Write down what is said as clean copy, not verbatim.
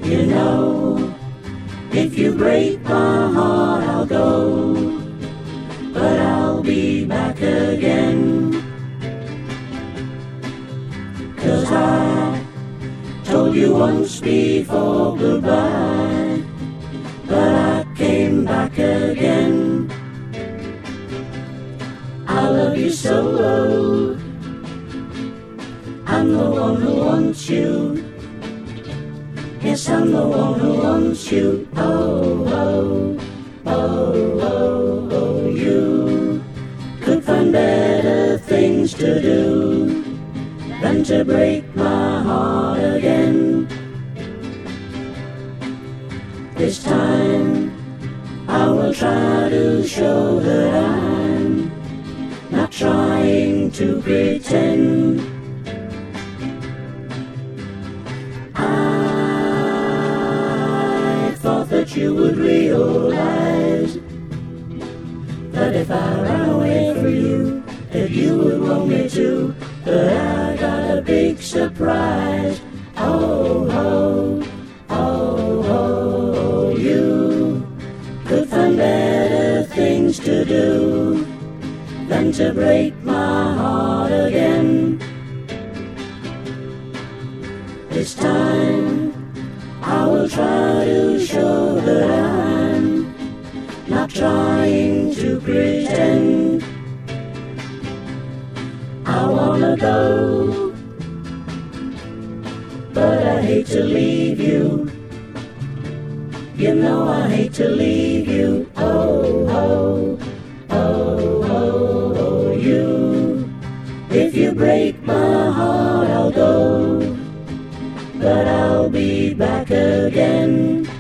You know, if you break my heart, I'll go, but I'll be back again. 'Cause I told you once before goodbye, but I came back again. I love you so, I'm the one who wants you. Yes, I'm the one who wants you. Oh, oh, oh, oh, oh. You could find better things to do than to break my heart again. This time I will try to show that I'm not trying to pretend. I thought that you would realize that if I ran away from you, that you would want me to. But I got a big surprise. Oh, oh, oh, oh, you could find better things to do than to break my heart again. This time I will try to show that I'm not trying to pretend. I wanna go, but I hate to leave you. You know I hate to leave you. Oh, oh, oh, oh, oh, you. If you break my heart, I'll go, but I'll be back again.